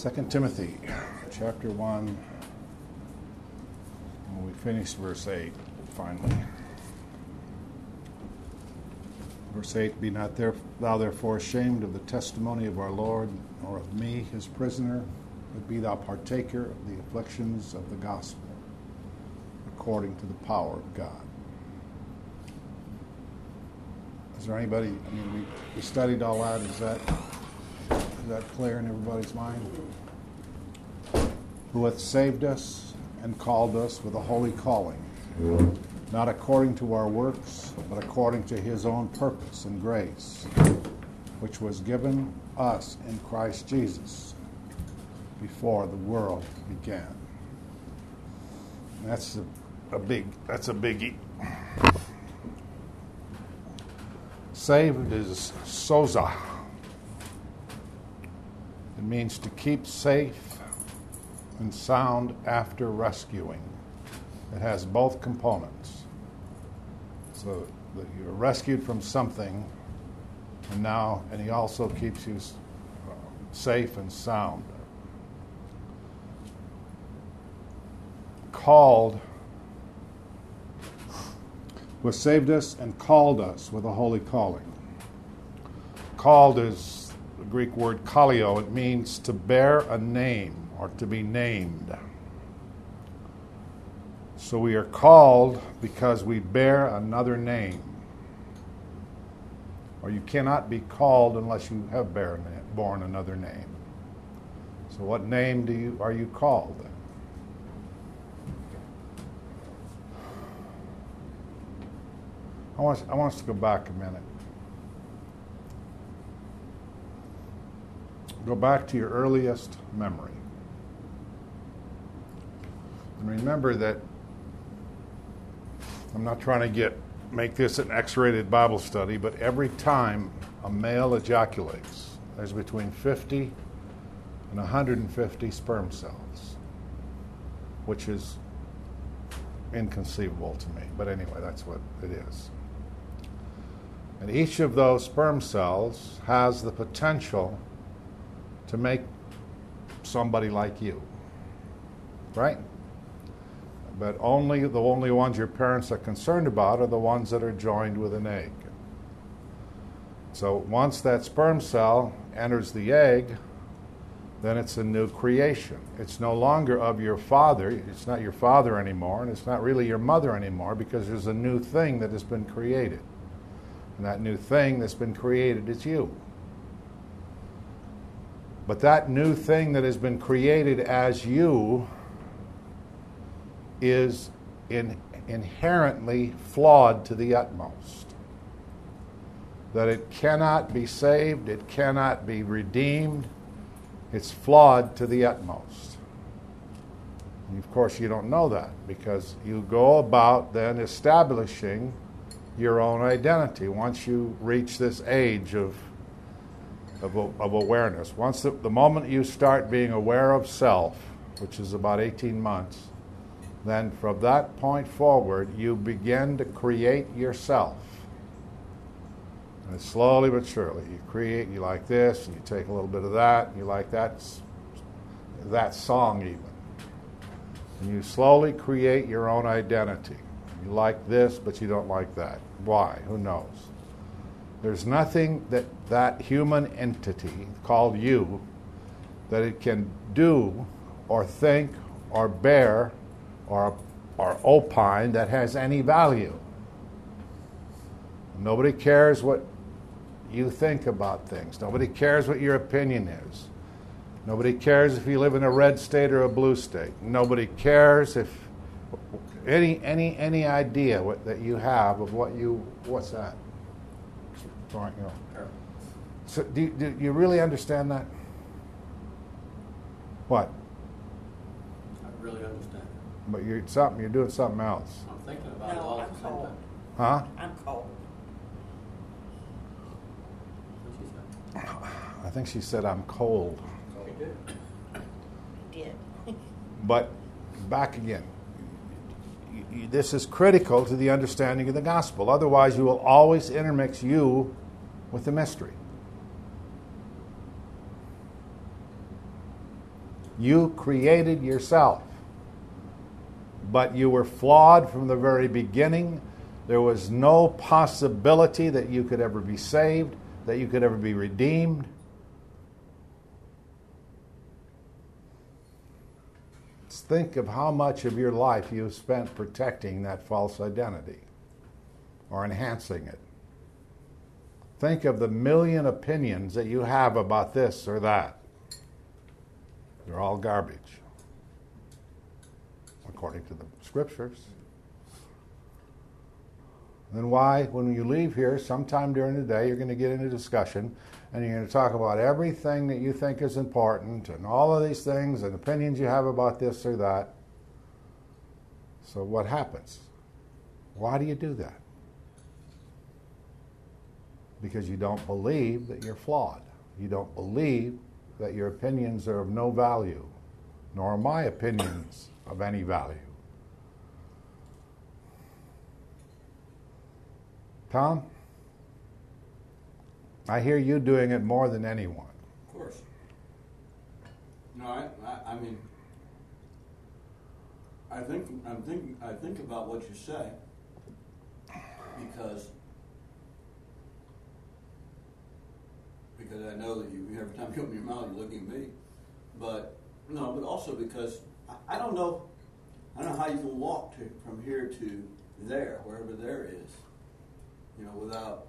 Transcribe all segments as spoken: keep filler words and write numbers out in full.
Second Timothy, chapter one. We finished verse eight, finally. Verse eight, be not there, thou therefore ashamed of the testimony of our Lord, nor of me, his prisoner, but be thou partaker of the afflictions of the gospel, according to the power of God. Is there anybody, I mean, we, we studied all that, is that, is that clear in everybody's mind? Who hath saved us and called us with a holy calling, not according to our works, but according to his own purpose and grace, which was given us in Christ Jesus before the world began. And that's a, a big, that's a biggie. Saved is soza. It means to keep safe and sound after rescuing. It has both components. So that you're rescued from something, and now, and he also keeps you safe and sound. Called, who has saved us and called us with a holy calling. Called is the Greek word kallio. It means to bear a name or to be named. So we are called because we bear another name. Or you cannot be called unless you have bear, borne another name. So what name do you are you called then? I want, I want us to go back a minute. Go back to your earliest memory. And remember that I'm not trying to get make this an X-rated Bible study, but every time a male ejaculates, there's between fifty and one hundred fifty sperm cells, which is inconceivable to me. But anyway, that's what it is. And each of those sperm cells has the potential to make somebody like you, right? But only the only ones your parents are concerned about are the ones that are joined with an egg. So once that sperm cell enters the egg, then it's a new creation. It's no longer of your father. It's not your father anymore, and it's not really your mother anymore, because there's a new thing that has been created. And that new thing that's been created is you. But that new thing that has been created as you is in, inherently flawed to the utmost. That it cannot be saved, it cannot be redeemed, it's flawed to the utmost. And of course you don't know that, because you go about then establishing your own identity once you reach this age of of, of awareness. Once the, the moment you start being aware of self, which is about eighteen months, then from that point forward, you begin to create yourself. And slowly but surely, you create, you like this, and you take a little bit of that, and you like that, that song even. And you slowly create your own identity. You like this, but you don't like that. Why? Who knows? There's nothing that that human entity called you, that it can do or think or bear or, or opine that has any value. Nobody cares what you think about things. Nobody cares what your opinion is. Nobody cares if you live in a red state or a blue state. Nobody cares if any any any idea what, that you have of what you what's that? Sorry, you know. So do you, do you really understand that? What? I really understand. But you're something. You're doing something else. I'm thinking about it No, all I'm at the same cold. time. Huh? I'm cold. What she said? I think she said I'm cold. We did. Did. But back again. You- you- This is critical to the understanding of the gospel. Otherwise, you will always intermix you with the mystery. You created yourself. But you were flawed from the very beginning. There was no possibility that you could ever be saved, that you could ever be redeemed. Think of how much of your life you've spent protecting that false identity or enhancing it. Think of the million opinions that you have about this or that. They're all garbage, according to the scriptures. Then why, when you leave here, sometime during the day, you're going to get into discussion and you're going to talk about everything that you think is important and all of these things and opinions you have about this or that. So what happens? Why do you do that? Because you don't believe that you're flawed. You don't believe that your opinions are of no value, nor are my opinions of any value. Tom? I hear you doing it more than anyone. Of course. No, I, I, I mean, I think I'm thinking. I think about what you say because because I know that you every time you open your mouth, you're looking at me. But no, but also because I, I don't know. I don't know how you can walk to from here to there, wherever there is, you know, without.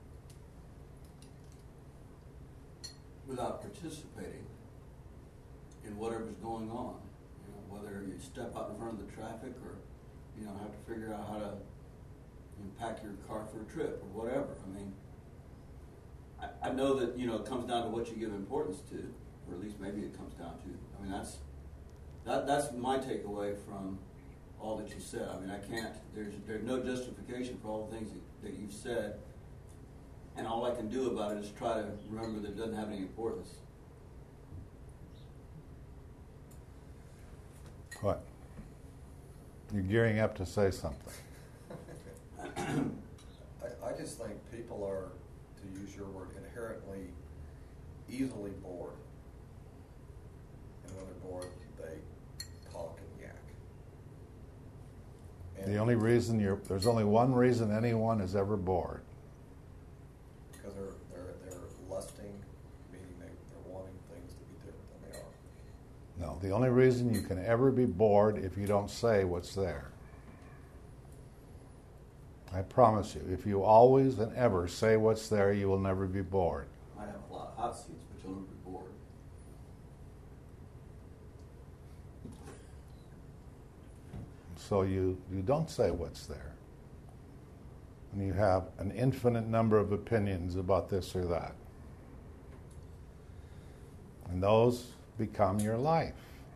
without participating in whatever's going on. You know, whether you step out in front of the traffic or, you know, have to figure out how to you know, pack your car for a trip or whatever. I mean, I, I know that, you know, it comes down to what you give importance to, or at least maybe it comes down to. I mean, that's that that's my takeaway from all that you said. I mean, I can't, there's there's no justification for all the things that, that you've said. And all I can do about it is try to remember that it doesn't have any importance. What? You're gearing up to say something. I, I just think people are, to use your word, inherently easily bored. And when they're bored, they talk and yak. And The only reason you're, there's only one reason anyone is ever bored. Because they're, they're, they're lusting, meaning they, they're wanting things to be different than they are. No, the only reason you can ever be bored if you don't say what's there. I promise you, if you always and ever say what's there, you will never be bored. I have a lot of hot seats, but you'll never be bored. So you, you don't say what's there. And you have an infinite number of opinions about this or that. And those become your life.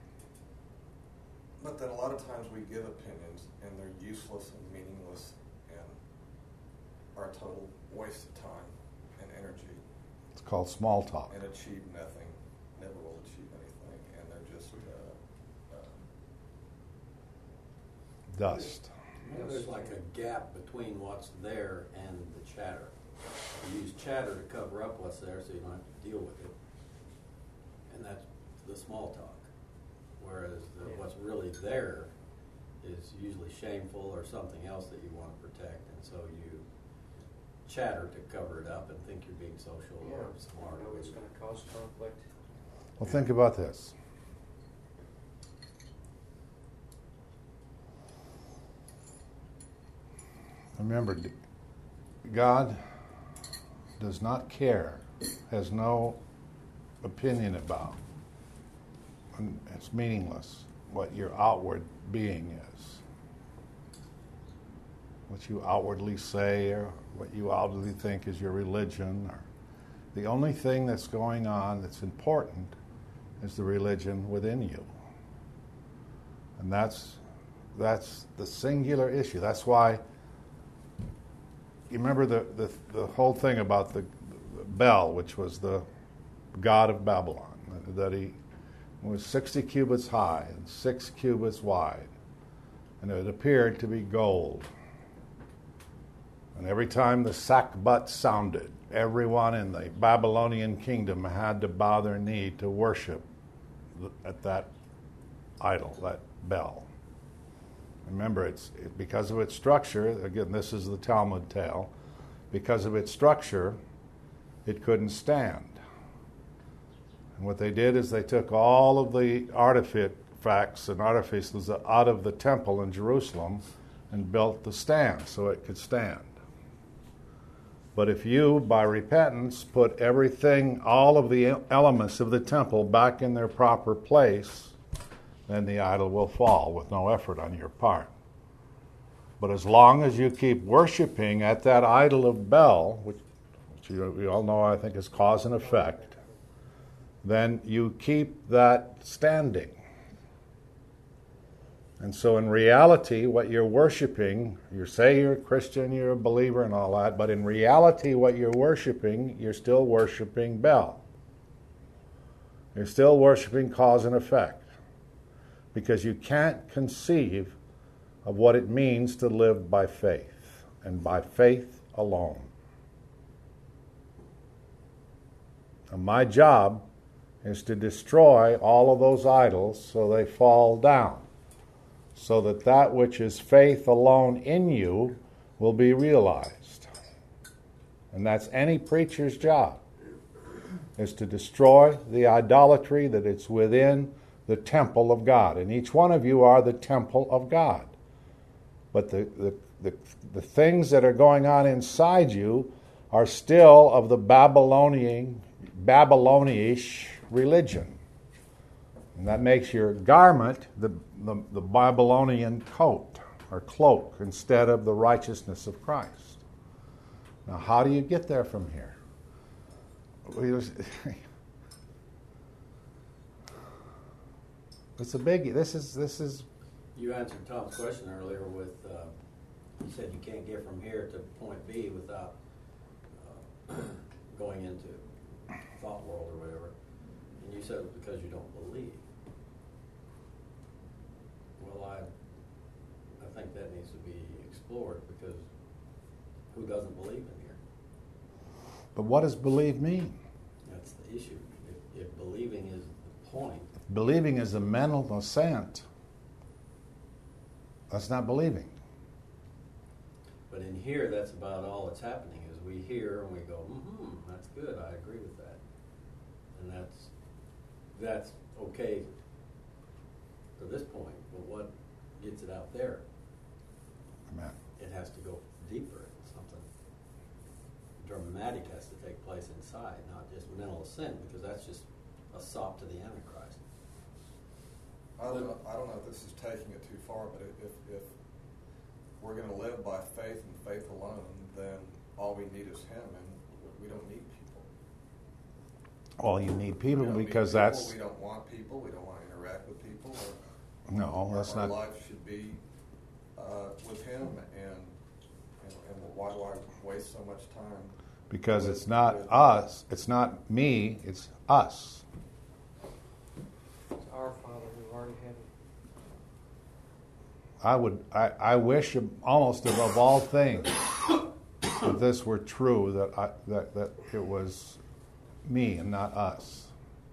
But then a lot of times we give opinions and they're useless and meaningless and are a total waste of time and energy. It's called small talk. And achieve nothing, never will achieve anything, and they're just uh, uh, Dust. You know, there's like a gap between what's there and the chatter. You use chatter to cover up what's there so you don't have to deal with it. And that's the small talk. Whereas the, what's really there is usually shameful or something else that you want to protect. And so you chatter to cover it up and think you're being social Yeah, or smart. I know it's going to cause conflict. Well, think about this. Remember, God does not care, has no opinion about, and it's meaningless what your outward being is. What you outwardly say or what you outwardly think is your religion. Or the only thing that's going on that's important is the religion within you. And that's that's the singular issue. That's why you remember the, the, the whole thing about the, the Bel, which was the god of Babylon, that he was sixty cubits high and six cubits wide, and it appeared to be gold. And every time the sackbut sounded, everyone in the Babylonian kingdom had to bow their knee to worship at that idol, that bell. Remember, it's it, because of its structure, again, this is the Talmud tale, because of its structure, it couldn't stand. And what they did is they took all of the artifacts and artifices out of the temple in Jerusalem and built the stand so it could stand. But if you, by repentance, put everything, all of the elements of the temple back in their proper place, then the idol will fall with no effort on your part. But as long as you keep worshiping at that idol of Bel, which, which you, we all know I think is cause and effect, then you keep that standing. And so in reality, what you're worshiping, you say you're a Christian, you're a believer and all that, but in reality what you're worshiping, you're still worshiping Bel. You're still worshiping cause and effect. Because you can't conceive of what it means to live by faith, and by faith alone. And my job is to destroy all of those idols so they fall down, so that that which is faith alone in you will be realized. And that's any preacher's job, is to destroy the idolatry that is within the temple of God. And each one of you are the temple of God. But the, the, the, the things that are going on inside you are still of the Babylonian, Babylonish religion. And that makes your garment the, the, the Babylonian coat or cloak instead of the righteousness of Christ. Now, how do you get there from here? It's a biggie. This is this is. You answered Tom's question earlier with, uh, you said you can't get from here to point B without uh, going into thought world or whatever. And you said it was because you don't believe. Well, I I think that needs to be explored, because who doesn't believe in here? But what does believe mean? That's the issue. If, if believing is the point. Believing is a mental assent. That's not believing. But in here, that's about all that's happening, is we hear and we go, mm-hmm, that's good, I agree with that. And that's that's okay to this point, but what gets it out there? Amen. It has to go deeper. Something dramatic has to take place inside, not just mental assent, because that's just a sop to the Antichrist. I don't know, I don't know if this is taking it too far, but if, if we're going to live by faith and faith alone, then all we need is Him, and we don't need people. Well, you need people We don't need because people, that's we don't want people. We don't want to interact with people. Or, no, our, that's our not. life should be uh, with Him, and, and and why do I waste so much time? Because with, it's not with, us. It's not me. It's us. It's our Father who art in heaven. I would. I, I wish almost above all things that this were true. That I, that that it was me and not us.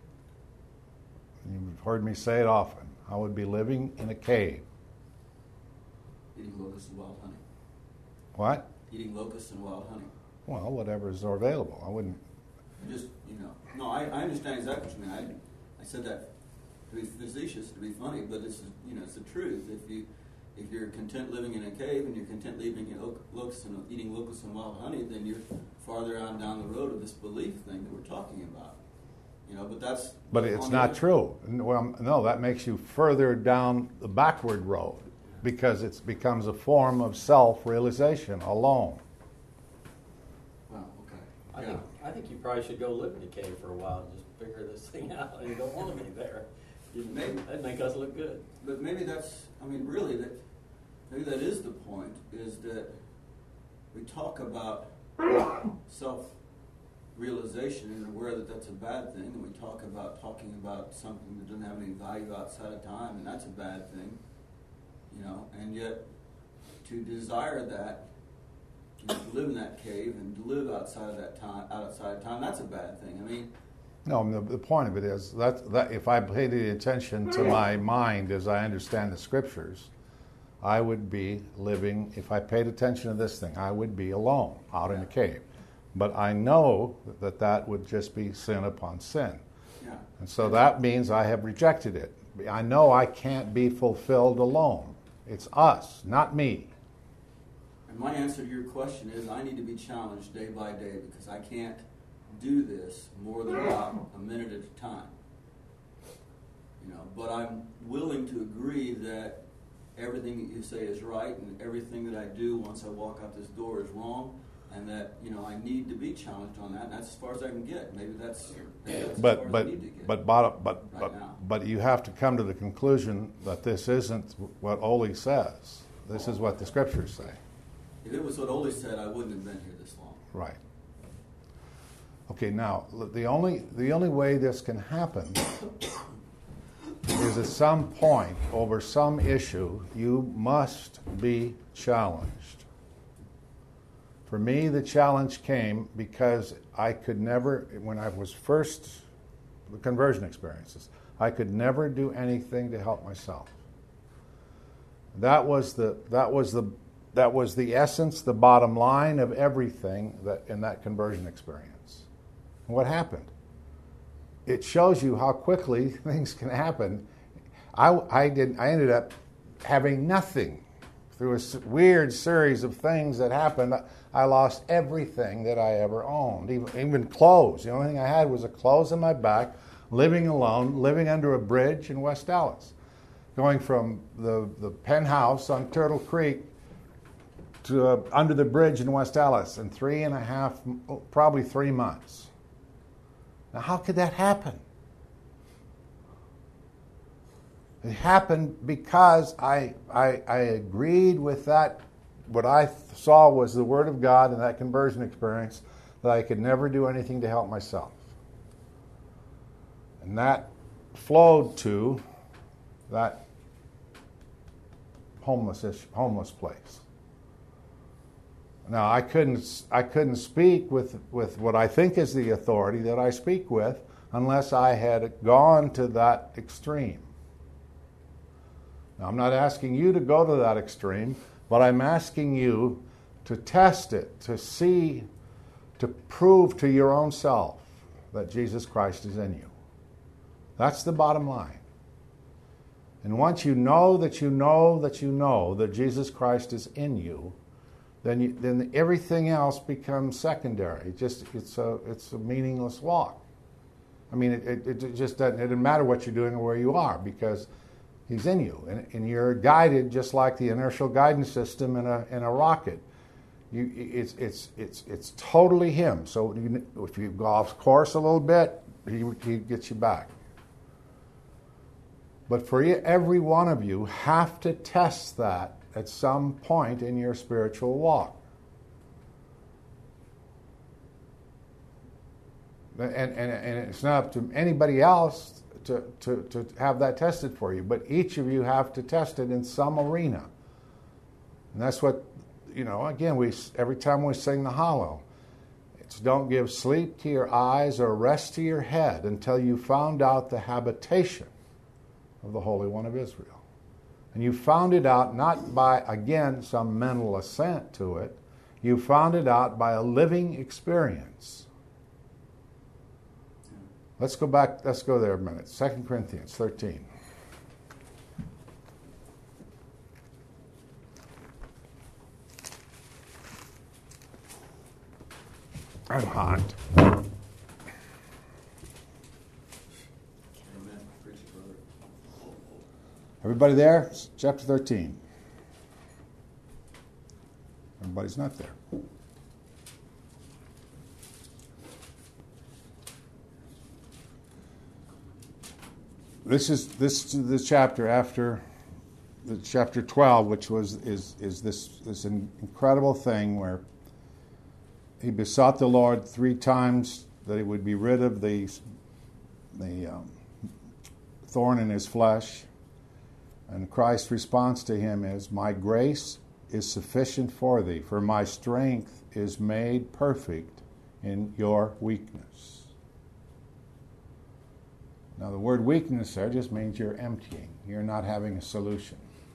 You've heard me say it often. I would be living in a cave. Eating locusts and wild honey. What? Eating locusts and wild honey. Well, whatever is available. I wouldn't. Just, you know, no, I, I understand exactly what you mean. I, I said that to be facetious, to be funny, but it's, you know, it's the truth. If you, if you're content living in a cave and you're content living in lo- locusts and eating locusts and wild honey, then you're farther on down the road of this belief thing that we're talking about. You know, but that's. But it's on not the, true. Well, no, that makes you further down the backward road because it becomes a form of self-realization alone. Well, okay. I yeah. think I think you probably should go live in a cave for a while and just figure this thing out. You don't want to be there. You Maybe. That'd make us look good. But maybe that's, I mean, really, that maybe that is the point, is that we talk about self-realization and aware that that's a bad thing, and we talk about talking about something that doesn't have any value outside of time, and that's a bad thing, you know, and yet to desire that, you know, to live in that cave and to live outside of that time, outside of time, that's a bad thing. I mean, No, the, the point of it is that, that if I paid the attention to my mind as I understand the Scriptures, I would be living, if I paid attention to this thing, I would be alone out in a cave. But I know that that would just be sin upon sin. Yeah. And so that means I have rejected it. I know I can't be fulfilled alone. It's us, not me. And my answer to your question is I need to be challenged day by day because I can't do this more than about a minute at a time. You know, but I'm willing to agree that everything that you say is right and everything that I do once I walk out this door is wrong, and that, you know, I need to be challenged on that, and that's as far as I can get. Maybe that's, maybe that's as far But as but I need to get but bottom, but right but, now. but you have to come to the conclusion that this isn't what Ole says. This is what the Scriptures say. If it was what Ole said, I wouldn't have been here this long. Right. Okay, now the only the only way this can happen is at some point over some issue you must be challenged. For me, the challenge came because I could never, when I was first, the conversion experiences, I could never do anything to help myself. That was the that was the that was the essence, the bottom line of everything that in that conversion experience. And what happened? It shows you how quickly things can happen. I I did I ended up having nothing through a weird series of things that happened. I lost everything that I ever owned, even, even clothes. The only thing I had was a clothes on my back, living alone, living under a bridge in West Dallas, going from the, the penthouse on Turtle Creek to uh, under the bridge in West Dallas in three and a half, probably three months. Now, how could that happen? It happened because I, I, I agreed with that, what I saw was the Word of God in that conversion experience, that I could never do anything to help myself. And that flowed to that homeless homeless place. Now, I couldn't I couldn't speak with, with what I think is the authority that I speak with unless I had gone to that extreme. Now, I'm not asking you to go to that extreme, but I'm asking you to test it, to see, to prove to your own self that Jesus Christ is in you. That's the bottom line. And once you know that you know that you know that Jesus Christ is in you, then you, then everything else becomes secondary. It just it's a it's a meaningless walk. I mean, it, it, it just doesn't it doesn't matter what you're doing or where you are, because He's in you, and, and you're guided just like the inertial guidance system in a in a rocket. You, it's it's it's it's totally Him. So you, if you go off course a little bit, He He gets you back. But for you, every one of you have to test that at some point in your spiritual walk. And and and it's not up to anybody else To, to, to have that tested for you. But each of you have to test it in some arena. And that's what, you know, again, we every time we sing the Hallow, it's don't give sleep to your eyes or rest to your head until you found out the habitation of the Holy One of Israel. And you found it out not by, again, some mental assent to it. You found it out by a living experience. Let's go back, let's go there a minute. Second Corinthians thirteen. I'm hot. Amen. Preach it, brother. Everybody there? Chapter thirteen. Everybody's not there. This is this is the chapter after the chapter twelve, which was is is this this incredible thing where he besought the Lord three times that he would be rid of the the um, thorn in his flesh, and Christ's response to him is, "My grace is sufficient for thee, for my strength is made perfect in your weakness." Now, the word weakness there just means you're emptying. You're not having a solution.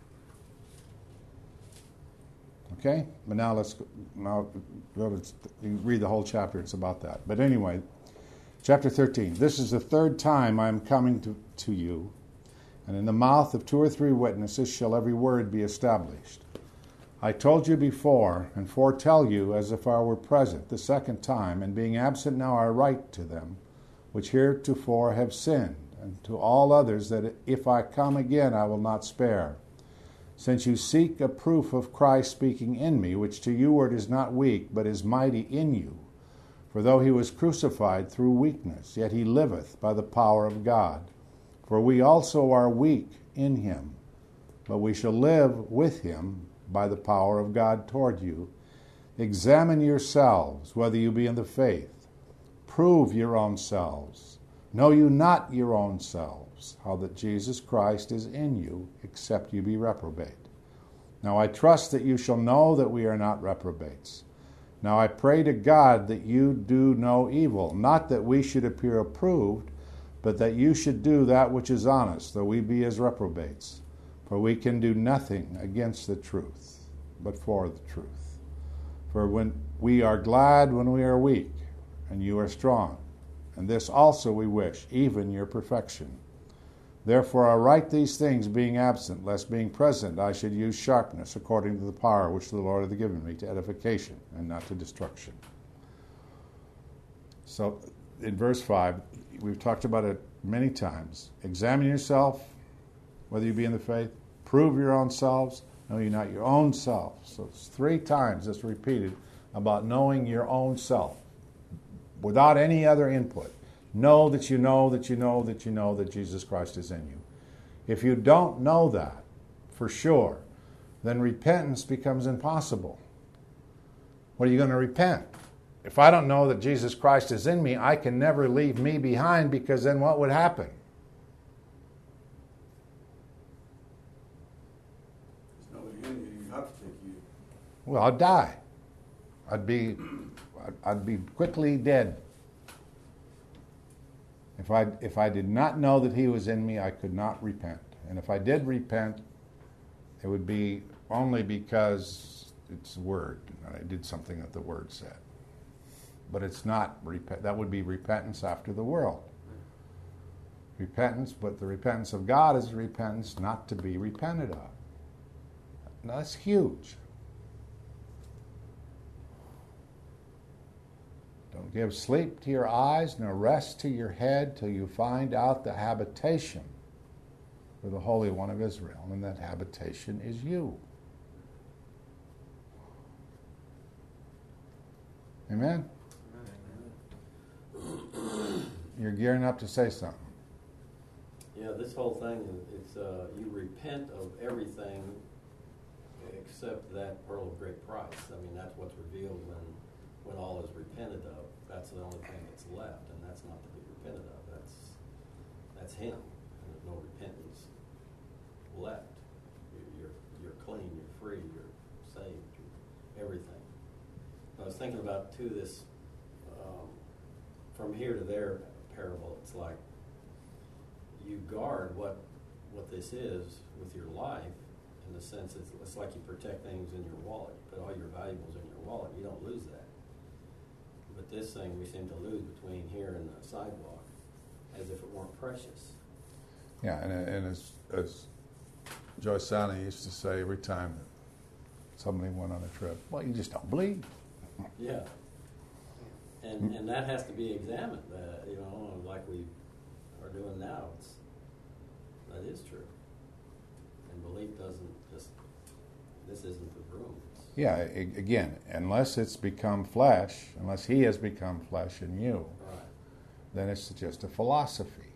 Okay? But now let's go, now go to, you read the whole chapter. It's about that. But anyway, chapter thirteen. This is the third time I am coming to, to you, and in the mouth of two or three witnesses shall every word be established. I told you before, and foretell you as if I were present the second time, and being absent now I write to them, which heretofore have sinned, and to all others that if I come again I will not spare. Since you seek a proof of Christ speaking in me, which to you word is not weak, but is mighty in you. For though he was crucified through weakness, yet he liveth by the power of God. For we also are weak in him, but we shall live with him by the power of God toward you. Examine yourselves, whether you be in the faith. Prove your own selves. Know you not your own selves, how that Jesus Christ is in you, except you be reprobate. Now I trust that you shall know that we are not reprobates. Now I pray to God that you do no evil, not that we should appear approved, but that you should do that which is honest, though we be as reprobates. For we can do nothing against the truth, but for the truth. For when we are glad when we are weak, and you are strong, and this also we wish, even your perfection. Therefore I write these things being absent, lest being present I should use sharpness according to the power which the Lord hath given me to edification and not to destruction. So in verse five, we've talked about it many times. Examine yourself, whether you be in the faith. Prove your own selves. Know you not your own self. So it's three times it's repeated about knowing your own self without any other input. Know that you know that you know that you know that Jesus Christ is in you. If you don't know that for sure, then repentance becomes impossible. What are you going to repent? If I don't know that Jesus Christ is in me, I can never leave me behind, because then what would happen? Well, I'd die. I'd be, I'd be quickly dead. If I, if I did not know that he was in me, I could not repent. And if I did repent, it would be only because it's the Word. I did something that the Word said. But it's not, that would be repentance after the world. Repentance, but the repentance of God is repentance not to be repented of. Now, that's huge. Don't give sleep to your eyes, nor rest to your head, till you find out the habitation for the Holy One of Israel. And that habitation is you. Amen? You're gearing up to say something. Yeah, this whole thing, it's uh, you repent of everything except that pearl of great price. I mean, that's what's revealed when when all is repented of. That's the only thing that's left, and that's not to be repented of. That's that's him, and there's no repentance left. You're you're, you're clean, you're free, you're saved, you're everything. I was thinking about too this um, from here to there parable. It's like you guard what what this is with your life, in the sense it's, it's like you protect things in your wallet. You put all your valuables in your wallet. You don't lose that. But this thing we seem to lose between here and the sidewalk, as if it weren't precious. Yeah, and, and as, as Joyce Sally used to say every time that somebody went on a trip, well, you just don't bleed. Yeah. And and that has to be examined, uh, you know, like we are doing now. It's, that is true. And belief doesn't just, this isn't the room. It's, Yeah, a- again, unless it's become flesh, unless he has become flesh in you, right. then it's just a philosophy.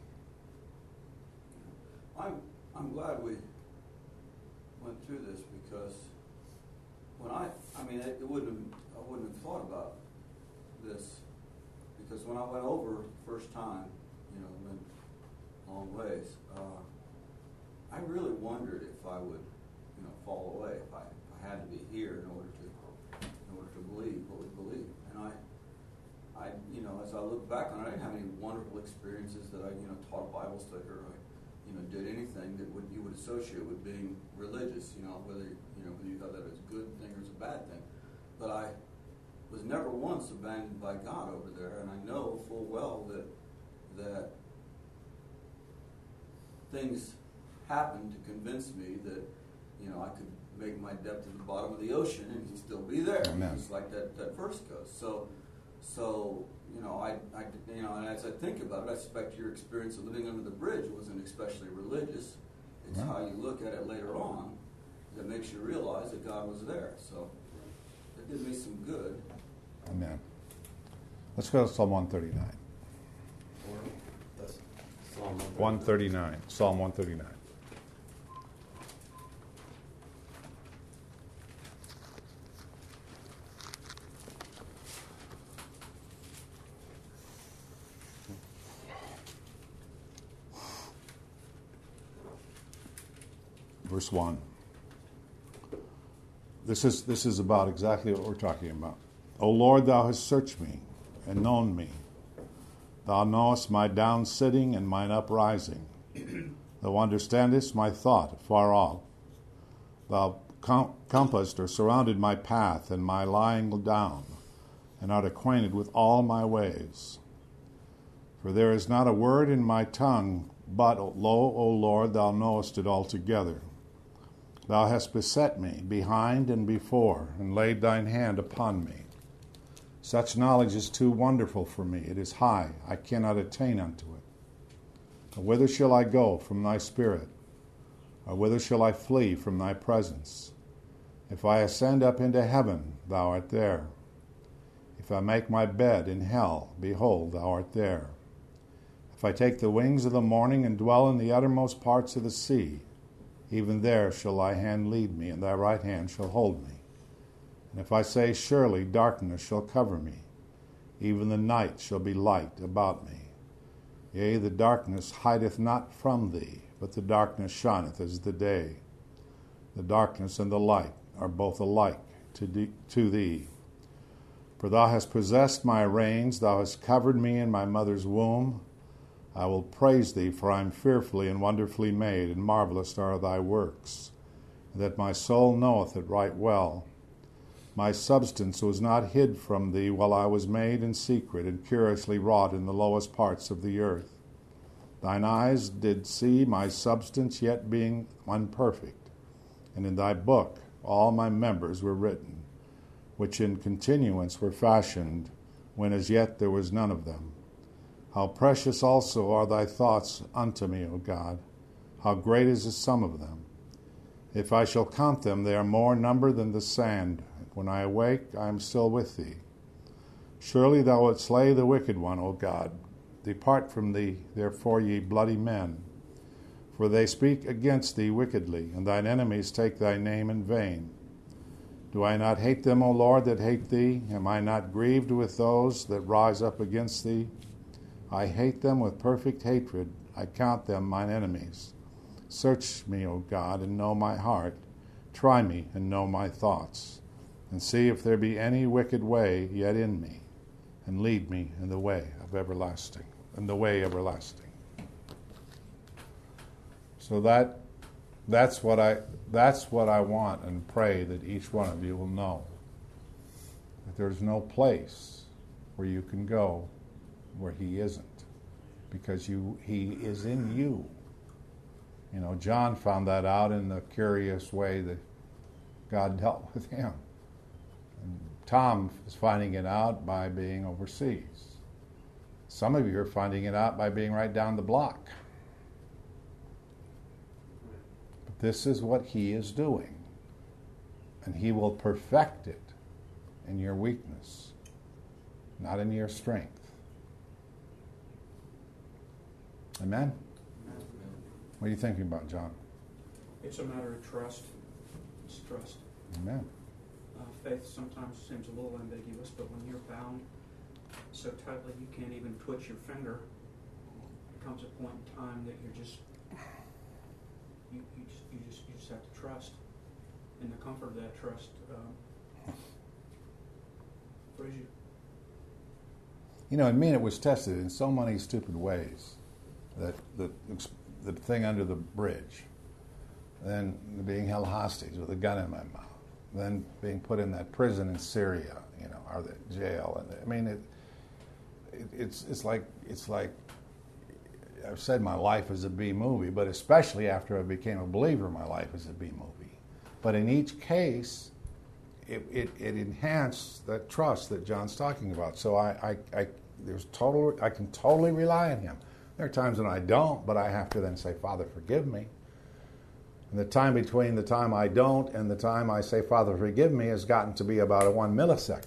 I'm I'm glad we went through this, because when I I mean it, it wouldn't have, I wouldn't have thought about this, because when I went over first time, you know, went a long ways, uh, I really wondered if I would, you know, fall away, if I, if I had to be here in order to in order to believe what we believe. And I I you know, I as I look back on it, I didn't have any wonderful experiences that I, you know, taught a Bible study or I, you know, did anything that would you would associate with being religious. You know, whether you know whether you thought that was a good thing or it's a bad thing. But I was never once abandoned by God over there, and I know full well that that things happened to convince me that, you know, I could make my depth to the bottom of the ocean and he'd still be there. Amen. Just like that, that verse goes. So, so you know, I, I, you know, and as I think about it, I suspect your experience of living under the bridge wasn't especially religious. It's No. how you look at it later on that makes you realize that God was there. So it did me some good. Amen. Let's go to Psalm one thirty-nine. Or that's Psalm one thirty-nine. Psalm one thirty-nine. Verse one. This is this is about exactly what we're talking about. O Lord, thou hast searched me and known me. Thou knowest my down sitting and mine uprising. Thou understandest my thought afar off. Thou com- compassed or surrounded my path and my lying down, and art acquainted with all my ways. For there is not a word in my tongue, but, lo, O Lord, thou knowest it altogether. Thou hast beset me behind and before, and laid thine hand upon me. Such knowledge is too wonderful for me. It is high. I cannot attain unto it. But whither shall I go from thy spirit? Or whither shall I flee from thy presence? If I ascend up into heaven, thou art there. If I make my bed in hell, behold, thou art there. If I take the wings of the morning and dwell in the uttermost parts of the sea, even there shall thy hand lead me, and thy right hand shall hold me. And if I say, surely darkness shall cover me, even the night shall be light about me. Yea, the darkness hideth not from thee, but the darkness shineth as the day. The darkness and the light are both alike to, de- to thee. For thou hast possessed my reins, thou hast covered me in my mother's womb. I will praise thee, for I am fearfully and wonderfully made, and marvelous are thy works, and that my soul knoweth it right well. My substance was not hid from thee while I was made in secret, and curiously wrought in the lowest parts of the earth. Thine eyes did see my substance yet being unperfect, and in thy book all my members were written, which in continuance were fashioned, when as yet there was none of them. How precious also are thy thoughts unto me, O God! How great is the sum of them! If I shall count them, they are more number than the sand. When I awake, I am still with thee. Surely thou wilt slay the wicked one, O God. Depart from thee, therefore, ye bloody men. For they speak against thee wickedly, and thine enemies take thy name in vain. Do I not hate them, O Lord, that hate thee? Am I not grieved with those that rise up against thee? I hate them with perfect hatred. I count them mine enemies. Search me, O God, and know my heart. Try me and know my thoughts, and see if there be any wicked way yet in me, and lead me in the way of everlasting, in the way everlasting. So that that's what I that's what I want and pray that each one of you will know. That there's no place where you can go where he isn't, because you he is in you. You know, John found that out in the curious way that God dealt with him. And Tom is finding it out by being overseas. Some of you are finding it out by being right down the block. But this is what he is doing. And he will perfect it in your weakness, not in your strength. Amen? What are you thinking about, John? It's a matter of trust. It's trust. Amen. Uh, faith sometimes seems a little ambiguous, but when you're bound so tightly you can't even twitch your finger, there comes a point in time that you're just you, you just you just you just have to trust. And the comfort of that trust um, frees you. You know, in me, it was tested in so many stupid ways. That the the thing under the bridge, then being held hostage with a gun in my mouth, then being put in that prison in Syria, you know, or the jail. And I mean, it, it it's it's like it's like I've said, my life is a B movie, but especially after I became a believer, my life is a B movie. But in each case, it, it, it enhanced that trust that John's talking about. So I, I, I, there's total, I can totally rely on him. There are times when I don't, but I have to then say, Father, forgive me. And the time between the time I don't and the time I say, Father, forgive me, has gotten to be about a one millisecond.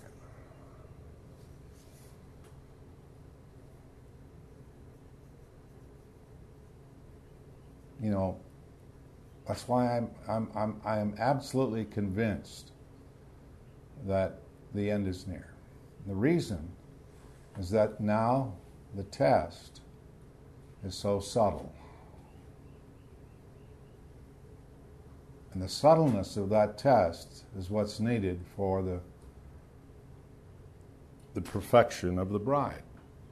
You know, that's why I'm, I'm, I'm, I am absolutely convinced that the end is near. The reason is that now the test is so subtle. And the subtleness of that test is what's needed for the, the perfection of the bride.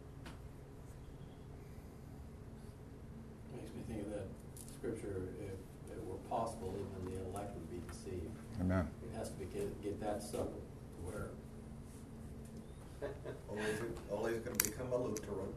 Makes me think of that scripture, if it were possible, even the elect would be deceived. Amen. It has to be get, get that subtle where Ollie's, Ollie's going to become a Lutheran.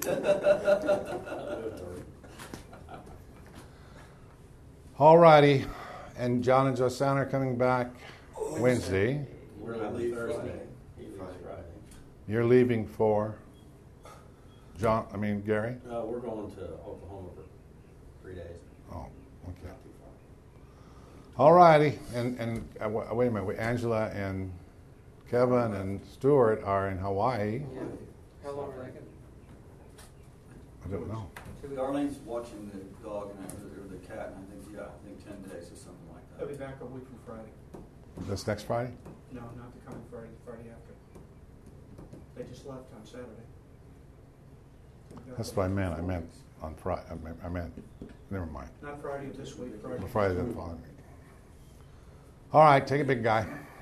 All righty. And John and Josanna are coming back Wednesday. we're leaving Thursday. He leaves Friday. You're leaving for John, I mean Gary? Uh, we're going to Oklahoma for three days. Oh, okay. Not too far. All righty. And, and uh, w- wait a minute. Wait, Angela and Kevin and Stuart are in Hawaii. How long are they going I don't know. Darlene's watching the dog and I- or the cat, and I think, yeah, I think ten days or something like They'll be that. back a week from Friday. This next Friday? No, not the coming Friday, the Friday after. They just left on Saturday. That's what I meant. I meant on Friday. I meant, I meant never mind. Not Friday of this week, Friday. Friday the following week. All right. Take it, big guy.